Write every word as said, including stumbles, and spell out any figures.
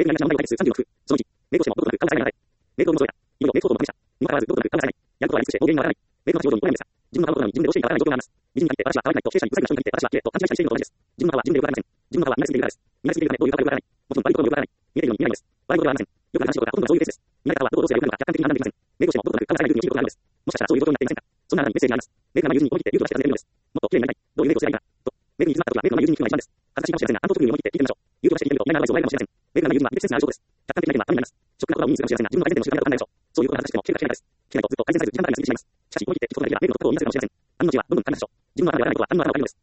的な問題を解決するさんじゅうろく。そのいち、メイクをしてもどことなく考えさせられない。メイクをも添えた。いよいよメイクをともでした。にもかかわらずどことなく考えされない。やることはやり尽くして大原因はわからない。メイクの仕事に来ないのですが、自分の顔のことなのに自分でどうしていいかわからない状況があります。美人に限って私は可愛くないと経営者に不細工な人に限って私は綺麗と勘違いしたりしているのと同じです。自分の顔は自分でよくわかりません。自分の顔は見られすぎているからです。見られすぎているためどういう顔かよくわからない。もちろん悪いこともよくわからない。見えているように見えないのです。悪いことではありません。よくある話のことがほとんどそういうケースです。見られ方はどこをどうすればよくなのか客観的に判断できません。メイクをしてもどことなく考えされないという仕事があるのです。もしかしたらそういう状況になっていませんか。そんなあなたにメッセージがあります。メイクがま友人に思い切って勇気を出して尋ねるのです。もっと綺麗になりたい。どういうメイクをすればいいか。と。メイクに詰まった時はメイクのま友人に聞くのが一番です。恥ずかしいかもしれませんが、反応特有に思い切って聞いてみましょう。勇気を出して聞いてみると意外なアドバイスをもらえるかもしれません。メイクがま友人はミルクセンスがあるそうです。客観的な意見はためになります。食な言葉を意味するかもしれませんが、自分の改善点の習慣がわからないでしょう。そういうことが恥ずかしくても綺麗が聞けないからです。聞けないとずっと改善されず時間ばかりが過ぎてしまいます。しかし思い切って聞くことができればメイクのことを言いなせるかもしれません。あの後はどんどん簡単でしょう。自分の頭でわからないことはあの頭でわかるのです。